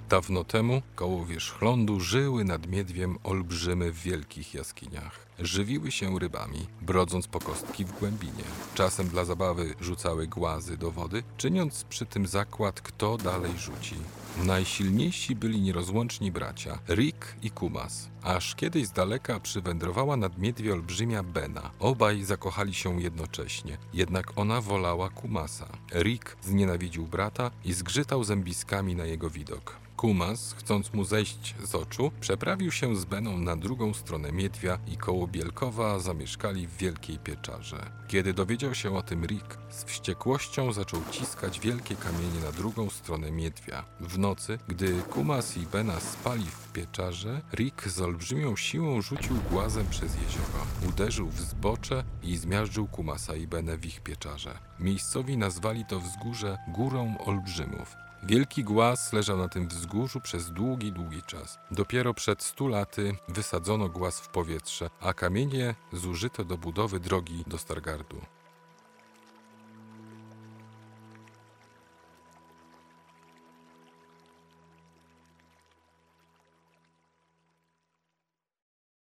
Dawno temu koło wierzchlądu żyły nad Miedwiem olbrzymy w wielkich jaskiniach. Żywiły się rybami, brodząc po kostki w głębinie. Czasem dla zabawy rzucały głazy do wody, czyniąc przy tym zakład, kto dalej rzuci. Najsilniejsi byli nierozłączni bracia, Rick i Kumas. Aż kiedyś z daleka przywędrowała nad Miedwie olbrzymia Bena. Obaj zakochali się jednocześnie, jednak ona wolała Kumasa. Rick znienawidził brata i zgrzytał zębiskami na jego widok. Kumas, chcąc mu zejść z oczu, przeprawił się z Beną na drugą stronę Miedwia i koło Bielkowa zamieszkali w Wielkiej Pieczarze. Kiedy dowiedział się o tym Rick, z wściekłością zaczął ciskać wielkie kamienie na drugą stronę Miedwia. W nocy, gdy Kumas i Bena spali w pieczarze, Rick z olbrzymią siłą rzucił głazem przez jezioro. Uderzył w zbocze i zmiażdżył Kumasa i Benę w ich pieczarze. Miejscowi nazwali to wzgórze Górą Olbrzymów. Wielki głaz leżał na tym wzgórzu przez długi czas. Dopiero przed 100 laty wysadzono głaz w powietrze, a kamienie zużyto do budowy drogi do Stargardu.